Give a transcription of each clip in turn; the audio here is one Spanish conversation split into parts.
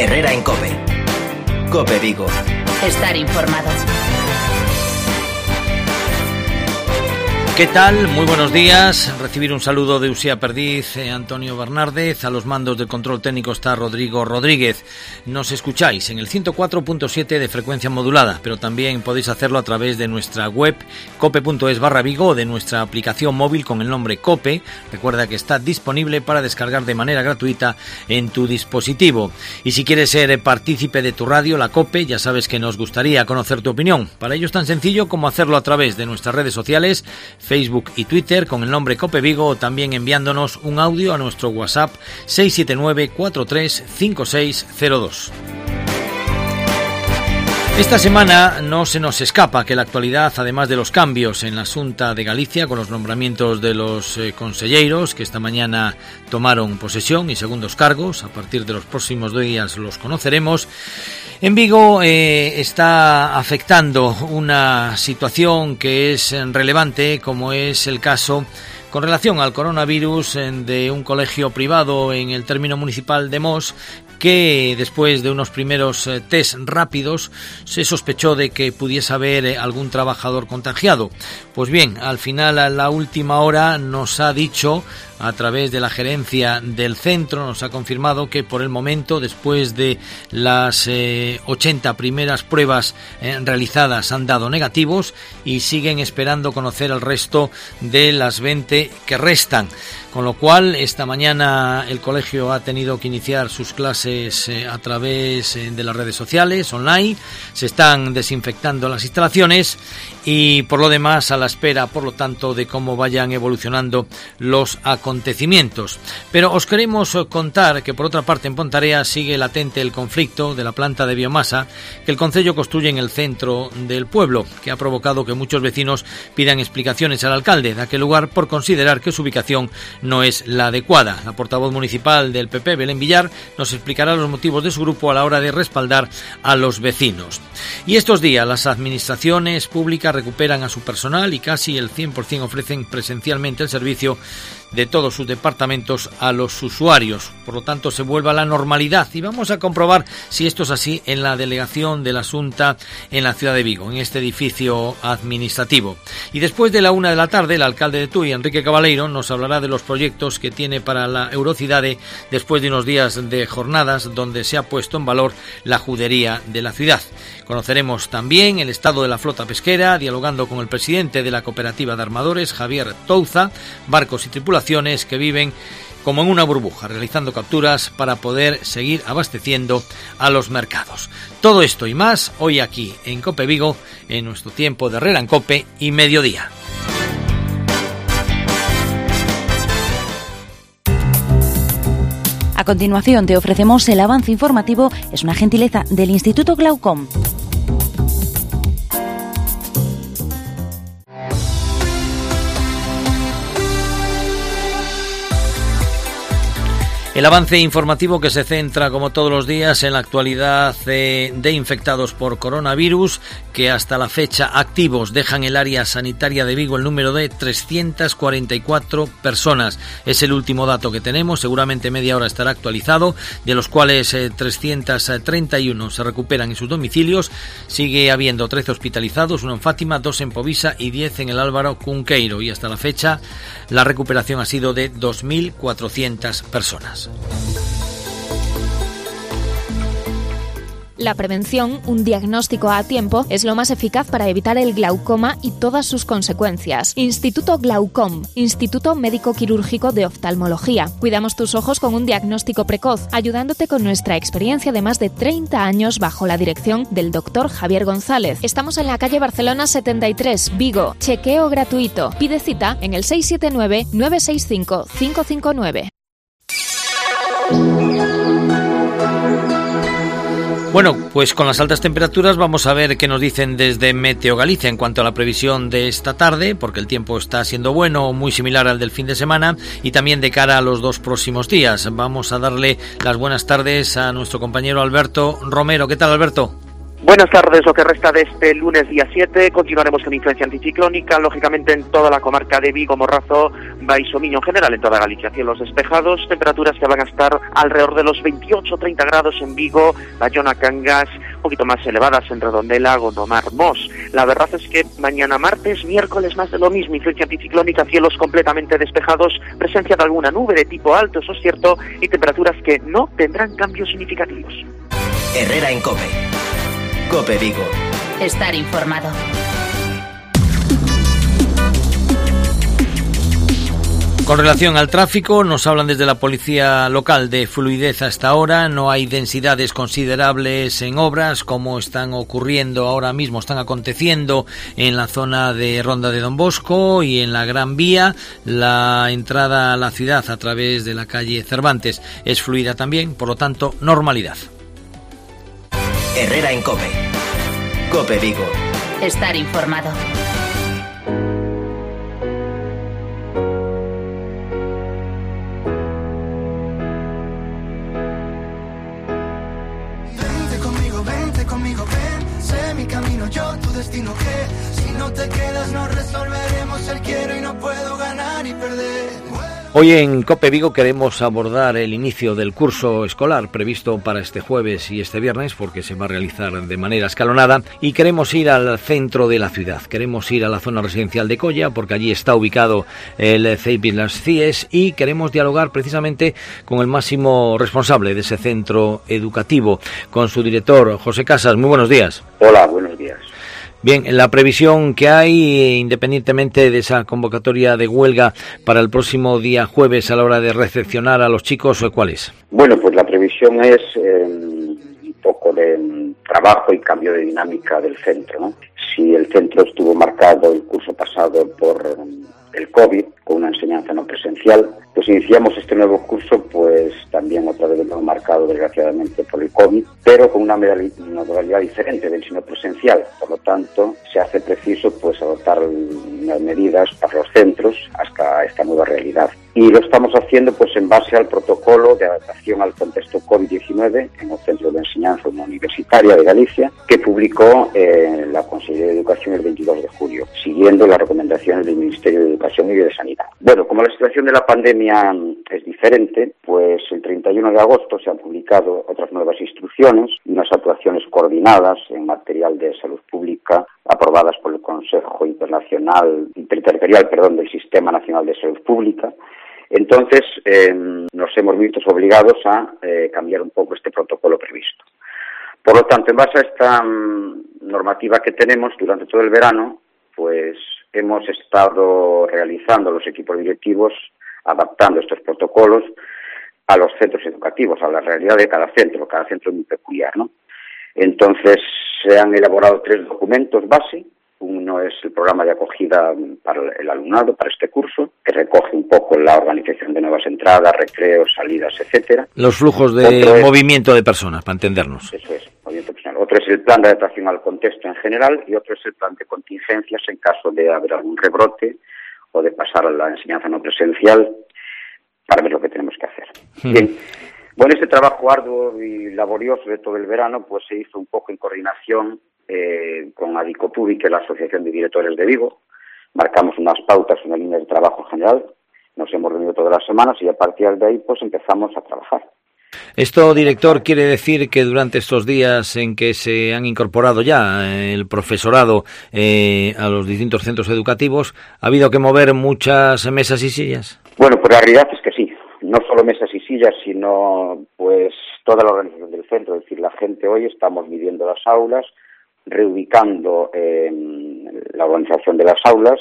Herrera en COPE. COPE Vigo. Estar informado. ¿Qué tal? Muy buenos días. Recibir un saludo de Usía Perdiz, Antonio Bernárdez. A los mandos del control técnico está Rodrigo Rodríguez. Nos escucháis en el 104.7 de frecuencia modulada, pero también podéis hacerlo a través de nuestra web cope.es/Vigo o de nuestra aplicación móvil con el nombre COPE. Recuerda que está disponible para descargar de manera gratuita en tu dispositivo. Y si quieres ser partícipe de tu radio, la COPE, ya sabes que nos gustaría conocer tu opinión. Para ello es tan sencillo como hacerlo a través de nuestras redes sociales, Facebook y Twitter con el nombre COPE Vigo, o también enviándonos un audio a nuestro WhatsApp 679-435602. Esta semana no se nos escapa que la actualidad, además de los cambios en la Xunta de Galicia con los nombramientos de los conselleiros que esta mañana tomaron posesión y segundos cargos, a partir de los próximos días los conoceremos, en Vigo está afectando una situación que es relevante, como es el caso con relación al coronavirus de un colegio privado en el término municipal de Mos, que después de unos primeros test rápidos se sospechó de que pudiese haber algún trabajador contagiado. Pues bien, al final, a la última hora, nos ha dicho, a través de la gerencia del centro, nos ha confirmado que por el momento, después de las 80 primeras pruebas realizadas, han dado negativos y siguen esperando conocer el resto de las 20 que restan. Con lo cual, esta mañana el colegio ha tenido que iniciar sus clases a través de las redes sociales, online. Se están desinfectando las instalaciones y, por lo demás, a la espera, por lo tanto, de cómo vayan evolucionando los acontecimientos. Pero os queremos contar que, por otra parte, en Pontarea sigue latente el conflicto de la planta de biomasa que el concello construye en el centro del pueblo, que ha provocado que muchos vecinos pidan explicaciones al alcalde de aquel lugar por considerar que su ubicación no es la adecuada. La portavoz municipal del PP, Belén Villar, nos explicará los motivos de su grupo a la hora de respaldar a los vecinos. Y estos días las administraciones públicas recuperan a su personal y casi el 100% ofrecen presencialmente el servicio de todos sus departamentos a los usuarios. Por lo tanto, se vuelve a la normalidad y vamos a comprobar si esto es así en la delegación de la Xunta en la ciudad de Vigo, en este edificio administrativo. Y después de la 1 de la tarde, el alcalde de Tui, Enrique Cabaleiro, nos hablará de los proyectos que tiene para la Eurocidade después de unos días de jornadas donde se ha puesto en valor la judería de la ciudad. Conoceremos también el estado de la flota pesquera, dialogando con el presidente de la cooperativa de armadores, Javier Touza, barcos y tripulaciones que viven como en una burbuja, realizando capturas para poder seguir abasteciendo a los mercados. Todo esto y más hoy aquí en COPE Vigo, en nuestro tiempo de Herrera en COPE y mediodía. A continuación te ofrecemos el avance informativo, es una gentileza del Instituto Glaucom. El avance informativo que se centra, como todos los días, en la actualidad de infectados por coronavirus, que hasta la fecha activos dejan el área sanitaria de Vigo el número de 344 personas. Es el último dato que tenemos, seguramente media hora estará actualizado, de los cuales 331 se recuperan en sus domicilios. Sigue habiendo 13 hospitalizados, 1 en Fátima, 2 en Povisa y 10 en el Álvaro Cunqueiro. Y hasta la fecha la recuperación ha sido de 2.400 personas. La prevención, un diagnóstico a tiempo, es lo más eficaz para evitar el glaucoma y todas sus consecuencias. Instituto Glaucom, Instituto Médico Quirúrgico de Oftalmología. Cuidamos tus ojos con un diagnóstico precoz, ayudándote con nuestra experiencia de más de 30 años bajo la dirección del Dr. Javier González. Estamos en la calle Barcelona 73, Vigo. Chequeo gratuito. Pide cita en el 679-965-559. Bueno, pues con las altas temperaturas vamos a ver qué nos dicen desde Meteo Galicia en cuanto a la previsión de esta tarde, porque el tiempo está siendo bueno, muy similar al del fin de semana, y también de cara a los 2 próximos días. Vamos a darle las buenas tardes a nuestro compañero Alberto Romero. ¿Qué tal, Alberto? Buenas tardes, lo que resta de este lunes día 7, continuaremos con influencia anticiclónica, lógicamente en toda la comarca de Vigo, Morrazo, Baixo Miño, en general en toda Galicia, cielos despejados, temperaturas que van a estar alrededor de los 28-30 grados en Vigo, Bayona, Cangas, un poquito más elevadas en Redondela, Gondomar, Mos. La verdad es que mañana martes, miércoles más de lo mismo, influencia anticiclónica, cielos completamente despejados, presencia de alguna nube de tipo alto, eso es cierto, y temperaturas que no tendrán cambios significativos. Herrera en COPE. COPE Vigo. Estar informado. Con relación al tráfico, nos hablan desde la policía local de fluidez hasta ahora. No hay densidades considerables en obras como están ocurriendo ahora mismo, están aconteciendo en la zona de Ronda de Don Bosco y en la Gran Vía. La entrada a la ciudad a través de la calle Cervantes es fluida también, por lo tanto, normalidad. Herrera en COPE. COPE Vigo. Estar informado. Vente conmigo, ven. Sé mi camino, yo tu destino, que si no te quedas no resolveremos el quiero y no puedo ganar y perder. Hoy en COPE Vigo queremos abordar el inicio del curso escolar previsto para este jueves y este viernes, porque se va a realizar de manera escalonada, y queremos ir al centro de la ciudad. Queremos ir a la zona residencial de Colla, porque allí está ubicado el CEIP y las CIES, y queremos dialogar precisamente con el máximo responsable de ese centro educativo, con su director, José Casas. Muy buenos días. Hola, buenos días. Bien, la previsión que hay, independientemente de esa convocatoria de huelga para el próximo día jueves a la hora de recepcionar a los chicos, ¿cuál es? Bueno, pues la previsión es un poco de trabajo y cambio de dinámica del centro, ¿no? Si el centro estuvo marcado el curso pasado por el COVID, con una enseñanza no presencial, pues iniciamos este nuevo curso, pues también otra vez lo marcado desgraciadamente por el COVID, pero con una modalidad diferente del no presencial. Por lo tanto, se hace preciso pues adoptar unas medidas para los centros hasta esta nueva realidad. Y lo estamos haciendo pues en base al protocolo de adaptación al contexto COVID-19 en el Centro de Enseñanza Universitaria de Galicia, que publicó la Consejería de Educación el 22 de julio, siguiendo las recomendaciones del Ministerio de Educación y de Sanidad. Bueno, como la situación de la pandemia es diferente, pues el 31 de agosto se han publicado otras nuevas instrucciones y unas actuaciones coordinadas en material de salud pública aprobadas por el Consejo Interterritorial del Sistema Nacional de Salud Pública. Entonces, nos hemos visto obligados a cambiar un poco este protocolo previsto. Por lo tanto, en base a esta normativa que tenemos durante todo el verano, pues hemos estado realizando los equipos directivos, adaptando estos protocolos a los centros educativos, a la realidad de cada centro es muy peculiar, ¿no? Entonces, se han elaborado 3 documentos base. Uno es el programa de acogida para el alumnado, para este curso, que recoge un poco la organización de nuevas entradas, recreos, salidas, etcétera. Los flujos de movimiento de personas, para entendernos. Eso es, movimiento personal. Otro es el plan de adaptación al contexto en general y otro es el plan de contingencias en caso de haber algún rebrote o de pasar a la enseñanza no presencial, para ver lo que tenemos que hacer. Bien. Bueno, este trabajo arduo y laborioso de todo el verano pues se hizo un poco en coordinación con Adicopubi, que es la Asociación de Directores de Vigo. Marcamos unas pautas, unas líneas de trabajo general, nos hemos reunido todas las semanas y a partir de ahí pues empezamos a trabajar. Esto, director, quiere decir que durante estos días en que se han incorporado ya el profesorado a los distintos centros educativos, ¿ha habido que mover muchas mesas y sillas? Bueno, pues la realidad es que sí. No solo mesas y sillas, sino pues toda la organización del centro. Es decir, la gente hoy estamos midiendo las aulas, reubicando la organización de las aulas.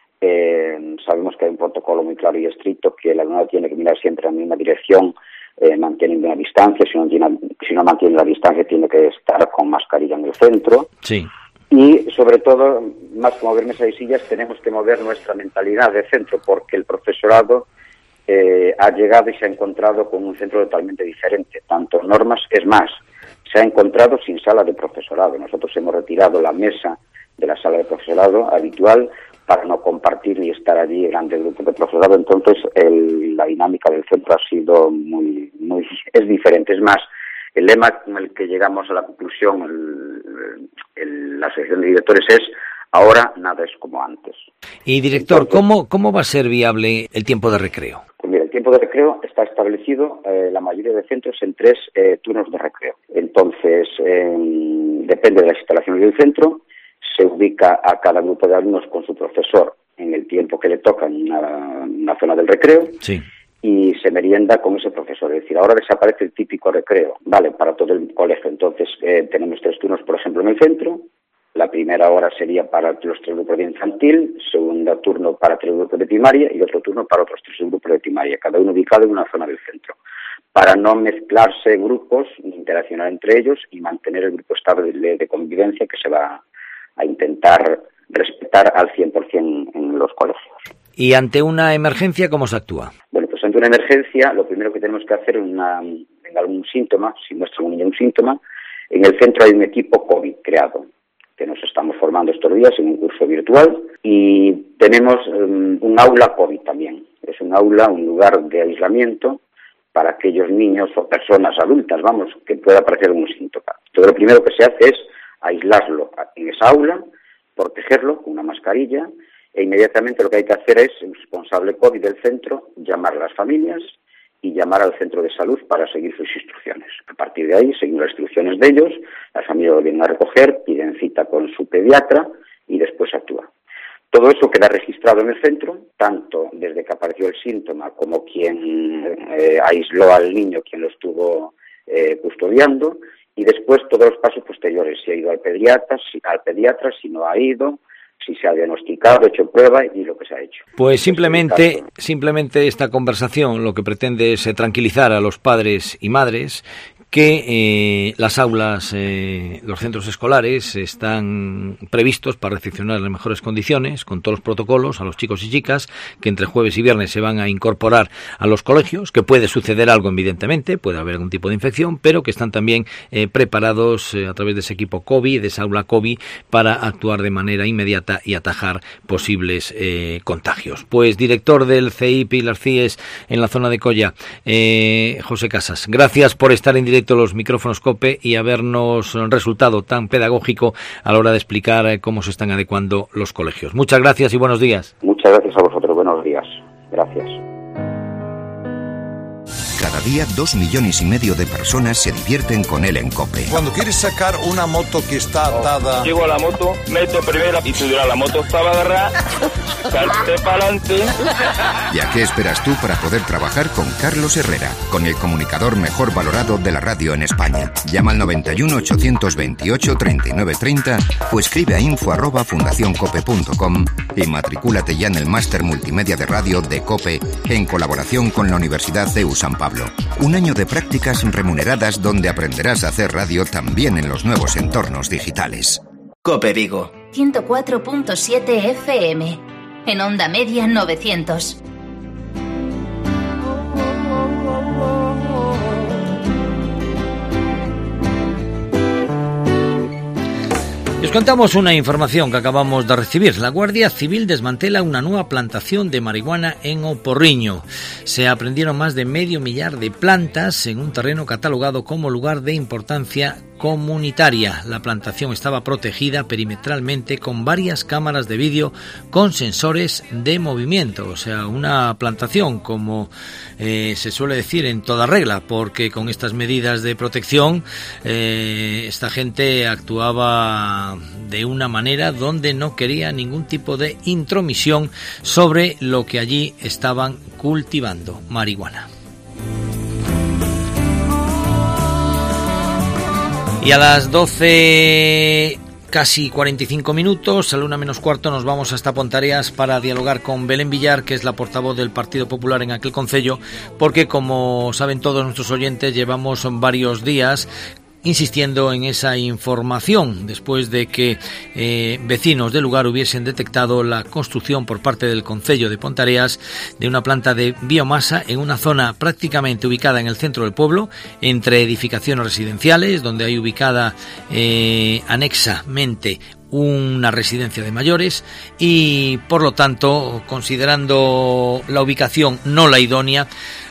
Sabemos que hay un protocolo muy claro y estricto, que el alumnado tiene que mirar siempre en la misma dirección, manteniendo una distancia. Si no mantiene la distancia, tiene que estar con mascarilla en el centro. Sí. Y, sobre todo, más que mover mesas y sillas, tenemos que mover nuestra mentalidad de centro, porque el profesorado ha llegado y se ha encontrado con un centro totalmente diferente, tanto normas, es más, se ha encontrado sin sala de profesorado. Nosotros hemos retirado la mesa de la sala de profesorado habitual para no compartir ni estar allí grande grupo de profesorado. Entonces la dinámica del centro ha sido muy es diferente. Es más, el lema con el que llegamos a la conclusión la asociación de directores es: ahora nada es como antes. Y director, entonces, ¿cómo va a ser viable el tiempo de recreo? Pues mira, el tiempo de recreo está establecido, la mayoría de centros, en 3 turnos de recreo. Entonces, depende de las instalaciones del centro, se ubica a cada grupo de alumnos con su profesor en el tiempo que le toca en una zona del recreo. Sí. Y se merienda con ese profesor. Es decir, ahora desaparece el típico recreo, vale, para todo el colegio. Entonces, tenemos 3 turnos, por ejemplo, en el centro. La primera hora sería para los 3 grupos de infantil, segundo turno para 3 grupos de primaria y otro turno para otros 3 grupos de primaria, cada uno ubicado en una zona del centro, para no mezclarse grupos, interaccionar entre ellos y mantener el grupo estable de convivencia que se va a intentar respetar al 100% en los colegios. ¿Y ante una emergencia cómo se actúa? Bueno, pues ante una emergencia lo primero que tenemos que hacer en algún síntoma, si muestra un niño un síntoma, en el centro hay un equipo COVID creado, que nos estamos formando estos días en un curso virtual, y tenemos un aula COVID también. Es un aula, un lugar de aislamiento para aquellos niños o personas adultas, que pueda aparecer un síntoma. Entonces lo primero que se hace es aislarlo en esa aula, protegerlo con una mascarilla, e inmediatamente lo que hay que hacer es, el responsable COVID del centro, llamar a las familias y llamar al centro de salud para seguir sus instrucciones. A partir de ahí, seguimos las instrucciones de ellos, las familias lo vienen a recoger, piden cita con su pediatra y después actúa. Todo eso queda registrado en el centro, tanto desde que apareció el síntoma como quien aisló al niño, quien lo estuvo custodiando, y después todos los pasos posteriores, si ha ido al pediatra, si no ha ido, si se ha diagnosticado, hecho prueba y lo que se ha hecho. Pues simplemente esta conversación lo que pretende es tranquilizar a los padres y madres que las aulas, los centros escolares están previstos para recepcionar las mejores condiciones, con todos los protocolos, a los chicos y chicas que entre jueves y viernes se van a incorporar a los colegios, que puede suceder algo evidentemente, puede haber algún tipo de infección, pero que están también preparados a través de ese equipo COVID, de esa aula COVID, para actuar de manera inmediata y atajar posibles contagios. Pues director del CEIP y las CIES en la zona de Colla, José Casas, gracias por estar en directo los micrófonos COPE y habernos resultado tan pedagógico a la hora de explicar cómo se están adecuando los colegios. Muchas gracias y buenos días. Muchas gracias a vosotros, buenos días. Gracias. Cada día 2,5 millones de personas se divierten con él en COPE. Cuando quieres sacar una moto que está atada... Llego a la moto, meto primera y tuviera la moto estaba agarrada, salte para adelante. ¿Y a qué esperas tú para poder trabajar con Carlos Herrera, con el comunicador mejor valorado de la radio en España? Llama al 91 828 3930 o escribe a info@fundacioncope.com y matricúlate ya en el máster multimedia de radio de COPE en colaboración con la Universidad CEU San Pablo. Un año de prácticas remuneradas donde aprenderás a hacer radio también en los nuevos entornos digitales. COPE Vigo 104.7 FM. En onda media 900. Les contamos una información que acabamos de recibir. La Guardia Civil desmantela una nueva plantación de marihuana en O Porriño. Se aprendieron más de 500 millar de plantas en un terreno catalogado como lugar de importancia comunitaria. La plantación estaba protegida perimetralmente con varias cámaras de vídeo con sensores de movimiento. O sea, una plantación, como se suele decir en toda regla, porque con estas medidas de protección esta gente actuaba de una manera donde no quería ningún tipo de intromisión sobre lo que allí estaban cultivando, marihuana. Y a las 12, casi 45 minutos, a la 1:15, nos vamos hasta Pontareas para dialogar con Belén Villar, que es la portavoz del Partido Popular en aquel concello, porque como saben todos nuestros oyentes, llevamos varios días insistiendo en esa información después de que vecinos del lugar hubiesen detectado la construcción por parte del concello de Pontareas de una planta de biomasa en una zona prácticamente ubicada en el centro del pueblo, entre edificaciones residenciales, donde hay ubicada anexamente una residencia de mayores, y por lo tanto, considerando la ubicación no la idónea,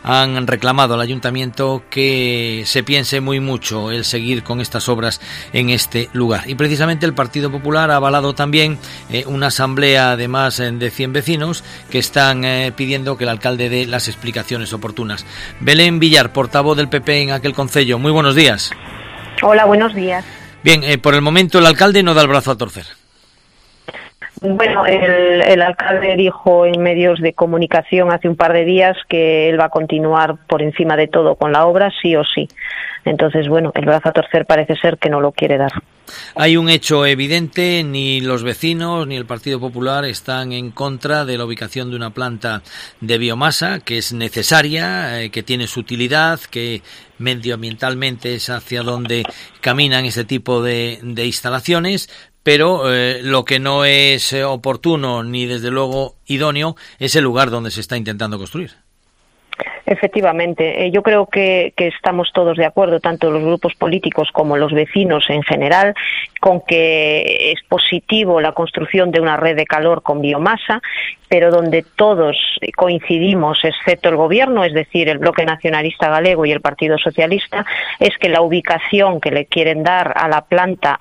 han reclamado al ayuntamiento que se piense muy mucho el seguir con estas obras en este lugar. Y precisamente el Partido Popular ha avalado también una asamblea de más de 100 vecinos que están pidiendo que el alcalde dé las explicaciones oportunas. Belén Villar, portavoz del PP en aquel concello. Muy buenos días. Hola, buenos días. Bien, por el momento el alcalde no da el brazo a torcer. Bueno, el alcalde dijo en medios de comunicación hace un par de días que él va a continuar por encima de todo con la obra, sí o sí. Entonces, bueno, el brazo a torcer parece ser que no lo quiere dar. Hay un hecho evidente, ni los vecinos ni el Partido Popular están en contra de la ubicación de una planta de biomasa que es necesaria, que tiene su utilidad, que medioambientalmente es hacia donde caminan ese tipo de instalaciones, pero lo que no es oportuno ni desde luego idóneo es el lugar donde se está intentando construir. Efectivamente, yo creo que estamos todos de acuerdo, tanto los grupos políticos como los vecinos en general, con que es positivo la construcción de una red de calor con biomasa, pero donde todos coincidimos, excepto el Gobierno, es decir, el Bloque Nacionalista Galego y el Partido Socialista, es que la ubicación que le quieren dar a la planta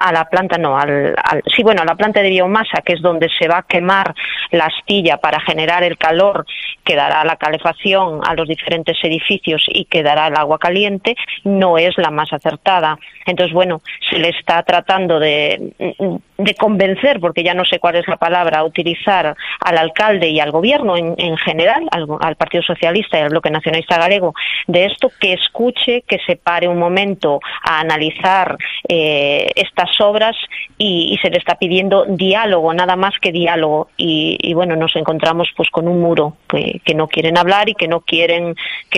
de biomasa, que es donde se va a quemar la astilla para generar el calor que dará la calefacción a los diferentes edificios y que dará el agua caliente, no es la más acertada. Entonces, bueno, se le está tratando de convencer, porque ya no sé cuál es la palabra a utilizar, al alcalde y al Gobierno en general, al Partido Socialista y al Bloque Nacionalista Galego, de esto, que escuche, que se pare un momento a analizar estas obras y se le está pidiendo diálogo, nada más que diálogo. Y bueno, nos encontramos pues con un muro que no quieren hablar y que no quieren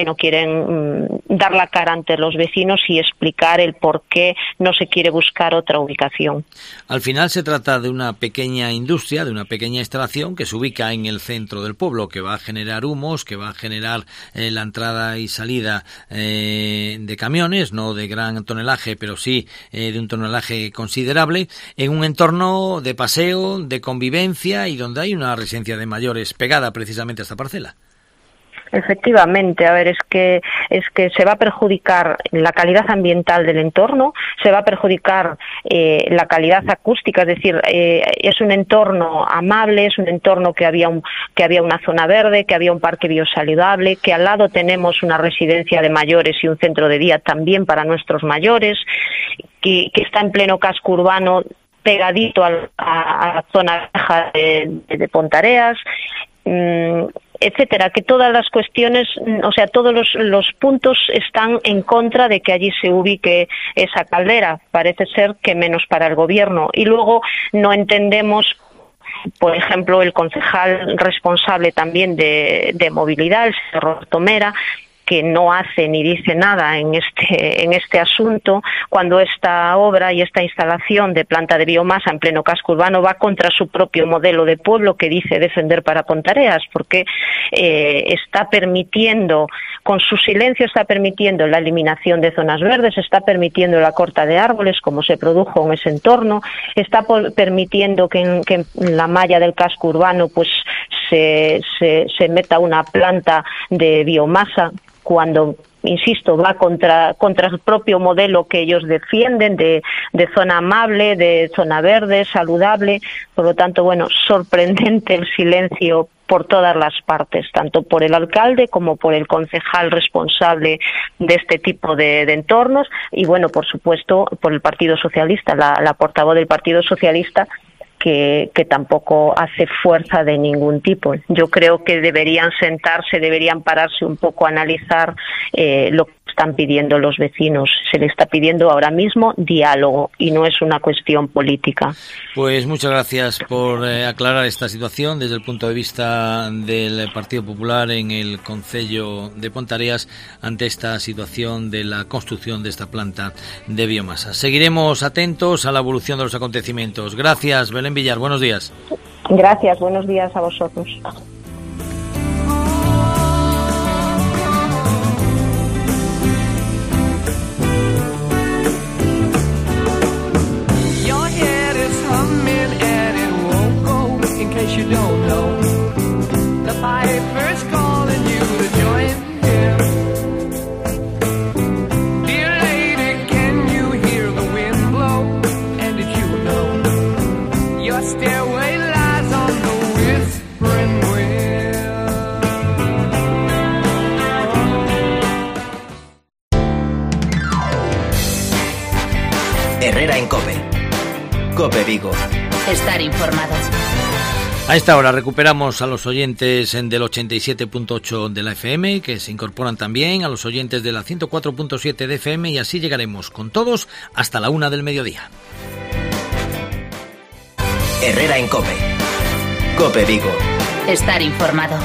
dar la cara ante los vecinos y explicar el por qué no se quiere buscar otra ubicación. Al final se trata de una pequeña industria, de una pequeña instalación que se ubica en el centro del pueblo, que va a generar humos, que va a generar la entrada y salida de camiones, no de gran tonelaje, pero sí de un tonelaje considerable, en un entorno de paseo, de convivencia y donde hay una residencia de mayores pegada precisamente a esta parcela. Efectivamente, a ver, es que se va a perjudicar la calidad ambiental del entorno, se va a perjudicar la calidad acústica, es decir, es un entorno amable, es un entorno que había una zona verde, que había un parque biosaludable, que al lado tenemos una residencia de mayores y un centro de día también para nuestros mayores, que está en pleno casco urbano, pegadito a la zona vieja de Pontareas, etcétera, que todas las cuestiones, o sea, todos los puntos están en contra de que allí se ubique esa caldera. Parece ser que menos para el Gobierno. Y luego no entendemos, por ejemplo, el concejal responsable también de movilidad, el señor Roberto Mera, que no hace ni dice nada en este asunto, cuando esta obra y esta instalación de planta de biomasa en pleno casco urbano va contra su propio modelo de pueblo que dice defender para Pontareas, porque está permitiendo, con su silencio está permitiendo la eliminación de zonas verdes, está permitiendo la corta de árboles como se produjo en ese entorno, está permitiendo que en la malla del casco urbano pues se meta una planta de biomasa, cuando, insisto, va contra el propio modelo que ellos defienden de zona amable, de zona verde, saludable. Por lo tanto, bueno, sorprendente el silencio por todas las partes, tanto por el alcalde como por el concejal responsable de este tipo de entornos y, bueno, por supuesto, por el Partido Socialista, la portavoz del Partido Socialista, que tampoco hace fuerza de ningún tipo. Yo creo que deberían sentarse, deberían pararse un poco a analizar lo que están pidiendo los vecinos. Se le está pidiendo ahora mismo diálogo y no es una cuestión política. Pues muchas gracias por aclarar esta situación desde el punto de vista del Partido Popular en el concello de Pontareas ante esta situación de la construcción de esta planta de biomasa. Seguiremos atentos a la evolución de los acontecimientos. Gracias, Belén Villar. Buenos días. Gracias. Buenos días a vosotros. You don't know the piper's calling you to join him. Herrera en COPE. COPE Vigo. Estar informado. A esta hora recuperamos a los oyentes del 87.8 de la FM, que se incorporan también a los oyentes de la 104.7 de FM, y así llegaremos con todos hasta la 1 del mediodía. Herrera en COPE. COPE Vigo. Estar informado.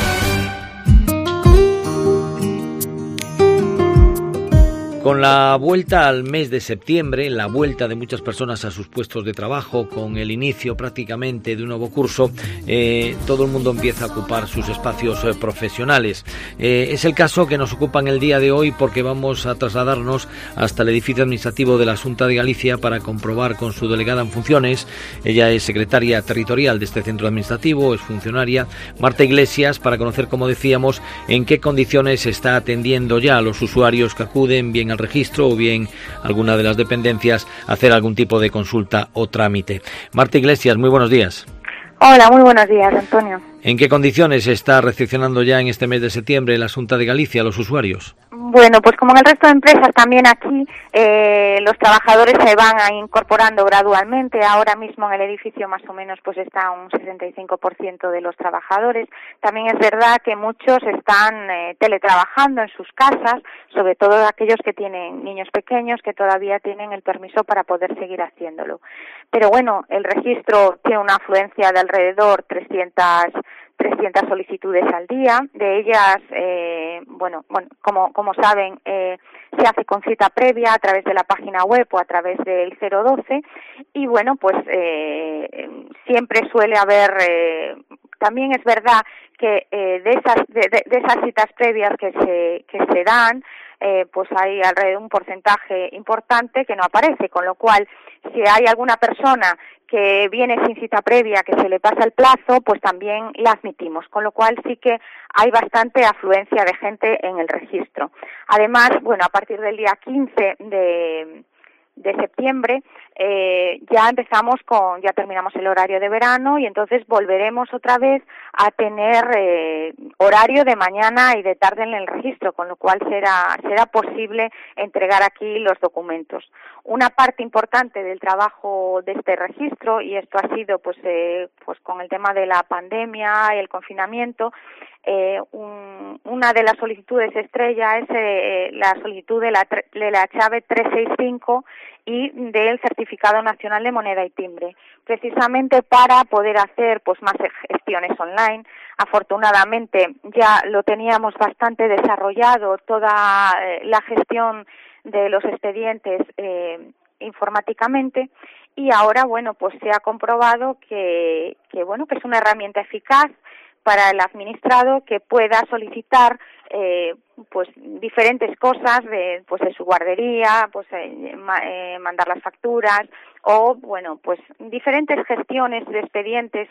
Con la vuelta al mes de septiembre, la vuelta de muchas personas a sus puestos de trabajo, con el inicio prácticamente de un nuevo curso, todo el mundo empieza a ocupar sus espacios profesionales. Es el caso que nos ocupa en el día de hoy, porque vamos a trasladarnos hasta el edificio administrativo de la Xunta de Galicia para comprobar con su delegada en funciones, ella es secretaria territorial de este centro administrativo, es funcionaria, Marta Iglesias, para conocer, como decíamos, en qué condiciones está atendiendo ya a los usuarios que acuden bien al registro o bien alguna de las dependencias a hacer algún tipo de consulta o trámite. Marta Iglesias, muy buenos días. Hola, muy buenos días, Antonio. ¿En qué condiciones está recepcionando ya en este mes de septiembre la Xunta de Galicia a los usuarios? Bueno, pues como en el resto de empresas, también aquí los trabajadores se van incorporando gradualmente. Ahora mismo en el edificio más o menos pues está un 65% de los trabajadores. También es verdad que muchos están teletrabajando en sus casas, sobre todo aquellos que tienen niños pequeños que todavía tienen el permiso para poder seguir haciéndolo. Pero bueno, el registro tiene una afluencia de alrededor 300 solicitudes al día. De ellas, como saben, se hace con cita previa a través de la página web o a través del 012, y bueno, pues siempre suele haber, también es verdad que de esas citas previas que se dan, pues hay alrededor de un porcentaje importante que no aparece, con lo cual si hay alguna persona que viene sin cita previa, que se le pasa el plazo, pues también la admitimos, con lo cual sí que hay bastante afluencia de gente en el registro. Además, bueno, a partir del día 15 de septiembre ya terminamos el horario de verano, y entonces volveremos otra vez a tener horario de mañana y de tarde en el registro, con lo cual será posible entregar aquí los documentos. Una parte importante del trabajo de este registro, y esto ha sido pues con el tema de la pandemia y el confinamiento, una de las solicitudes estrella es la solicitud de la chave 365 y del Certificado Nacional de Moneda y Timbre, precisamente para poder hacer pues más gestiones online. Afortunadamente ya lo teníamos bastante desarrollado, toda la gestión de los expedientes informáticamente, y ahora bueno, pues se ha comprobado que es una herramienta eficaz para el administrado, que pueda solicitar pues diferentes cosas de su guardería, pues mandar las facturas, o bueno, pues diferentes gestiones de expedientes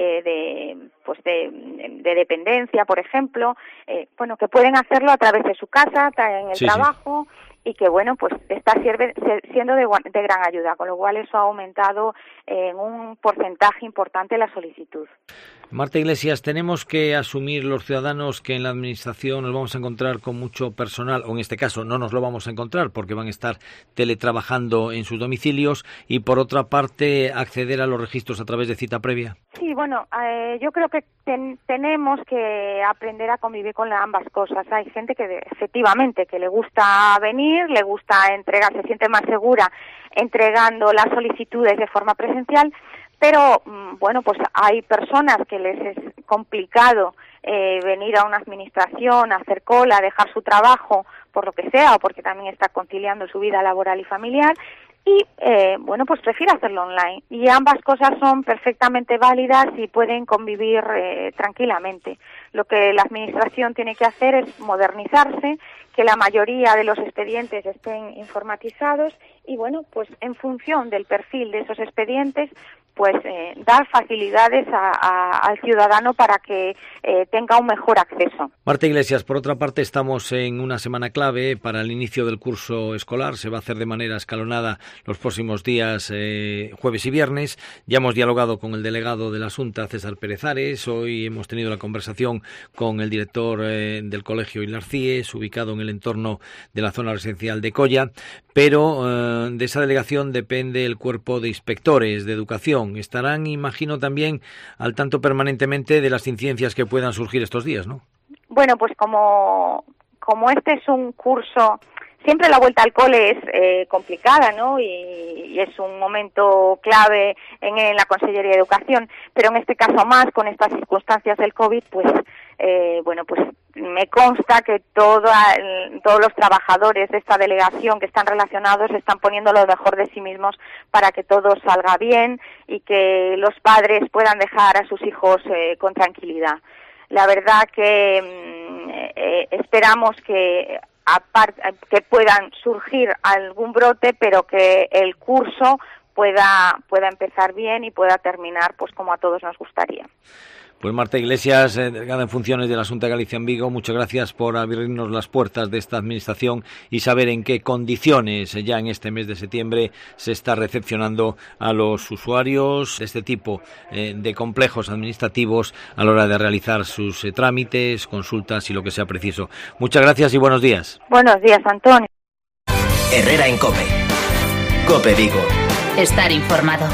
de dependencia, por ejemplo, que pueden hacerlo a través de su casa, en el trabajo. Sí. Y que bueno, pues está siendo de gran ayuda, con lo cual eso ha aumentado en un porcentaje importante la solicitud. Marta Iglesias, tenemos que asumir los ciudadanos que en la administración nos vamos a encontrar con mucho personal, o en este caso no nos lo vamos a encontrar porque van a estar teletrabajando en sus domicilios, y por otra parte acceder a los registros a través de cita previa. Sí, bueno, yo creo que tenemos que aprender a convivir con ambas cosas. Hay gente que efectivamente que le gusta venir, le gusta entregar, se siente más segura entregando las solicitudes de forma presencial, pero bueno, pues hay personas que les es complicado venir a una administración, hacer cola, dejar su trabajo por lo que sea, o porque también está conciliando su vida laboral y familiar, y bueno, pues prefiere hacerlo online, y ambas cosas son perfectamente válidas y pueden convivir tranquilamente. Lo que la administración tiene que hacer es modernizarse, que la mayoría de los expedientes estén informatizados, y bueno, pues en función del perfil de esos expedientes, pues dar facilidades al ciudadano para que tenga un mejor acceso. Marta Iglesias, por otra parte, estamos en una semana clave para el inicio del curso escolar. Se va a hacer de manera escalonada los próximos días, jueves y viernes. Ya hemos dialogado con el delegado de la Xunta, César Pérez Ares. Hoy hemos tenido la conversación con el director del colegio Hilar Cíes, ubicado en el entorno de la zona residencial de Colla. pero de esa delegación depende el cuerpo de inspectores de educación. Estarán, imagino, también al tanto permanentemente de las incidencias que puedan surgir estos días, ¿no? Bueno, pues como este es un curso, siempre la vuelta al cole es complicada, ¿no? Y es un momento clave en la Consellería de Educación, pero en este caso más, con estas circunstancias del COVID, pues me consta que todos los trabajadores de esta delegación que están relacionados están poniendo lo mejor de sí mismos para que todo salga bien y que los padres puedan dejar a sus hijos con tranquilidad. La verdad que esperamos que puedan surgir algún brote, pero que el curso pueda empezar bien y pueda terminar pues como a todos nos gustaría. Pues Marta Iglesias, delegada en funciones de la Xunta de Galicia en Vigo, muchas gracias por abrirnos las puertas de esta administración y saber en qué condiciones ya en este mes de septiembre se está recepcionando a los usuarios de este tipo de complejos administrativos a la hora de realizar sus trámites, consultas y lo que sea preciso. Muchas gracias y buenos días. Buenos días, Antonio. Herrera en COPE. COPE Vigo. Estar informado.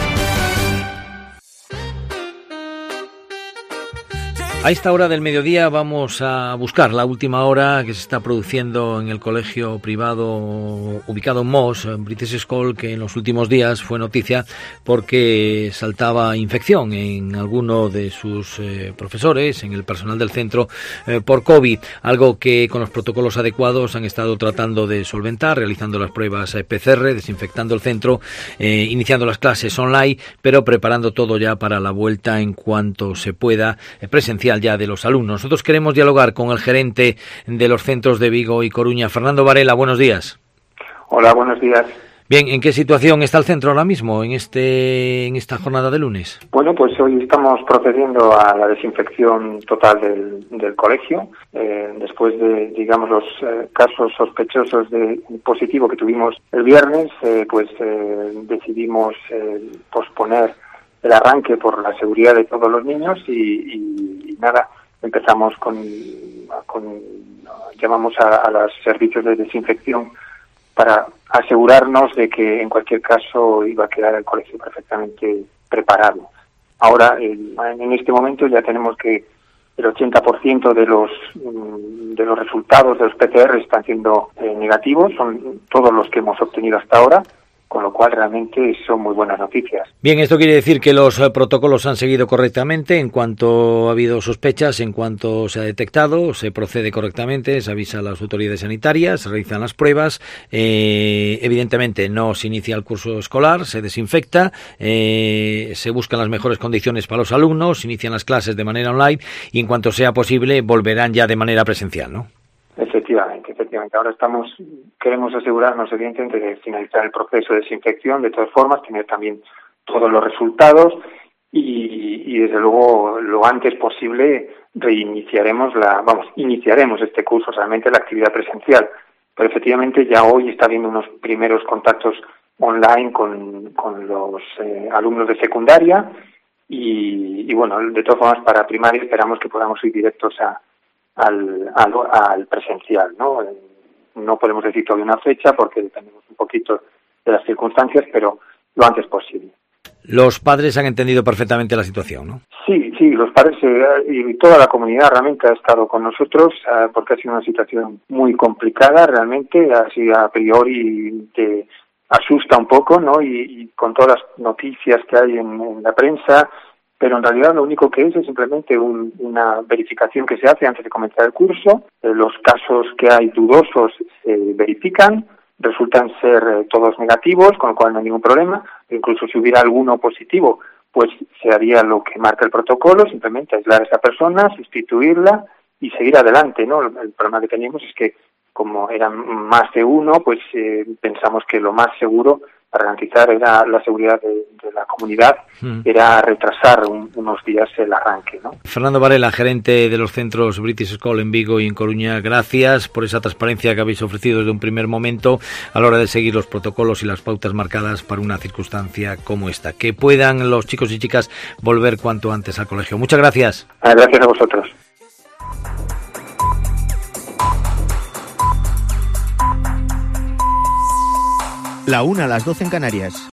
A esta hora del mediodía vamos a buscar la última hora que se está produciendo en el colegio privado ubicado en Mos, British School, que en los últimos días fue noticia porque saltaba infección en alguno de sus profesores, en el personal del centro, por COVID, algo que con los protocolos adecuados han estado tratando de solventar, realizando las pruebas PCR, desinfectando el centro, iniciando las clases online, pero preparando todo ya para la vuelta en cuanto se pueda presencial ya de los alumnos. Nosotros queremos dialogar con el gerente de los centros de Vigo y Coruña, Fernando Varela. Buenos días. Hola, buenos días. Bien, ¿en qué situación está el centro ahora mismo en esta jornada de lunes? Bueno, pues hoy estamos procediendo a la desinfección total del colegio. Después de, digamos, los casos sospechosos de positivo que tuvimos el viernes, decidimos posponer el arranque por la seguridad de todos los niños y nada, empezamos llamamos a los servicios de desinfección para asegurarnos de que en cualquier caso iba a quedar el colegio perfectamente preparado. Ahora, en este momento ya tenemos que el 80% de los resultados de los PCR están siendo negativos, son todos los que hemos obtenido hasta ahora, con lo cual realmente son muy buenas noticias. Bien, esto quiere decir que los protocolos han seguido correctamente. En cuanto ha habido sospechas, en cuanto se ha detectado, se procede correctamente, se avisa a las autoridades sanitarias, se realizan las pruebas. Evidentemente no se inicia el curso escolar, se desinfecta, se buscan las mejores condiciones para los alumnos, se inician las clases de manera online y en cuanto sea posible volverán ya de manera presencial, ¿no? Efectivamente. Ahora queremos asegurarnos, evidentemente, de finalizar el proceso de desinfección, de todas formas, tener también todos los resultados y desde luego, lo antes posible, iniciaremos este curso, realmente la actividad presencial. Pero efectivamente ya hoy está habiendo unos primeros contactos online con los alumnos de secundaria y bueno, de todas formas, para primaria esperamos que podamos ir directos al presencial, ¿no? No podemos decir todavía una fecha porque dependemos un poquito de las circunstancias, pero lo antes posible. Los padres han entendido perfectamente la situación, ¿no? Sí, los padres y toda la comunidad realmente ha estado con nosotros porque ha sido una situación muy complicada realmente, así a priori te asusta un poco, ¿no? Y con todas las noticias que hay en la prensa, pero en realidad lo único que es simplemente una verificación que se hace antes de comenzar el curso. Los casos que hay dudosos se verifican, resultan ser todos negativos, con lo cual no hay ningún problema. Incluso si hubiera alguno positivo, pues se haría lo que marca el protocolo, simplemente aislar a esa persona, sustituirla y seguir adelante, ¿no? El problema que teníamos es que como eran más de uno, pues pensamos que lo más seguro para garantizar era la seguridad de la comunidad, era retrasar unos días el arranque, ¿no? Fernando Varela, gerente de los centros British School en Vigo y en Coruña, gracias por esa transparencia que habéis ofrecido desde un primer momento a la hora de seguir los protocolos y las pautas marcadas para una circunstancia como esta. Que puedan los chicos y chicas volver cuanto antes al colegio. Muchas gracias. Gracias a vosotros. La 1 a las 12 en Canarias.